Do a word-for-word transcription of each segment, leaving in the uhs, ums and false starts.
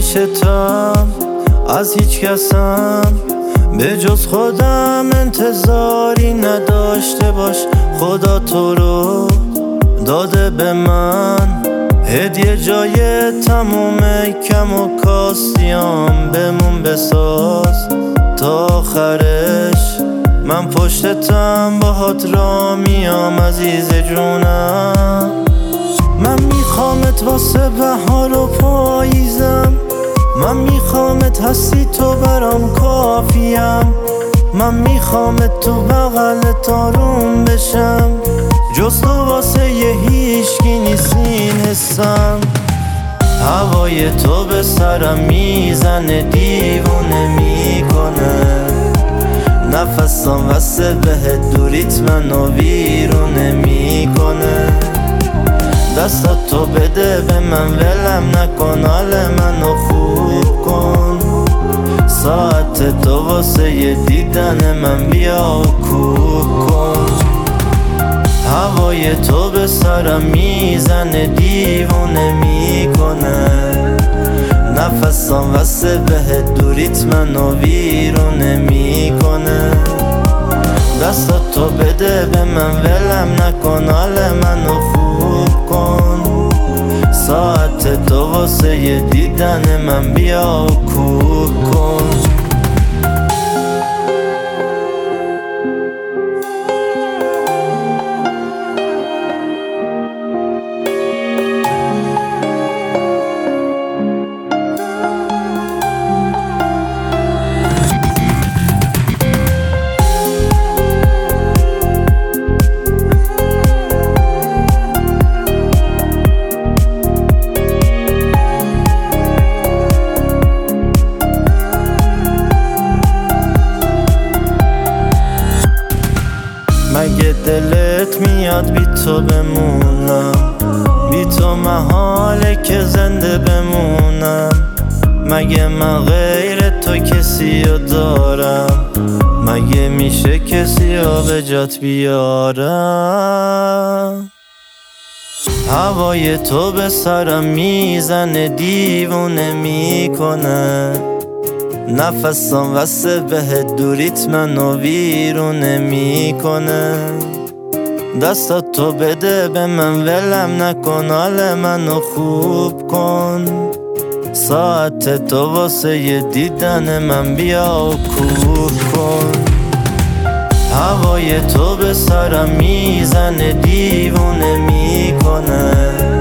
پیشتم، از هیچ کسم به جز خودم انتظاری نداشته باش. خدا تو رو داده به من هدیه، جای تموم کم و کاستیام بمون بساز تا آخرش. من پشتتم باهات را میام عزیز جونم. من میخوامت واسه بهار و پاییزم، من میخوامت هستی تو برام کافیم. من میخوامت تو بغلت آروم بشم، جز تو واسه یه هیچکی نیست این حسم. هوای تو به سرم میزنه دیوونه میکنه، نفسم واسه بهت دوریت منو ویرونه میکنه. دستات تو بده به من ولم نکن، حال منو خوب کن. ساعت تو واسه یه دیدن من بیا و کوب کن. هوای تو به سرم میزنه دیوونه میکنه، نفسم واسه بهت دوریت منو ویرونه میکنه. دستات تو بده به من ولم نکن، حال منو خوب کن. ساعت تو واسه یه دیدن من بیا و کوب کن. مگه دلت میاد بی تو بمونم؟ بی تو محاله که زنده بمونم. مگه من غیر تو کسی رو دارم؟ مگه میشه کسی رو به جات بیارم؟ هوای تو به سرم میزنه دیوونه میکنه، نفسم واسه بهت دوریت منو ویرونه میکنه. دستات تو بده به من ولم نکن، حال منو خوب کن. ساعت تو واسه یه دیدن من بیا و کوب کن. هوای تو به سرم میزنه دیوونه میکنه،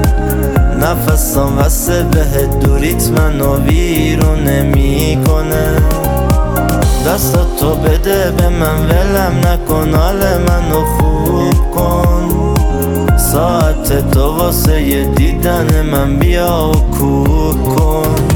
نفسم واسه بهت دوریت منو ویرونه میکنه. دستات تو بده به من ولم نکن، حال منو خوب کن. ساعت تو واسه یه دیدن من بیا و کوب کن.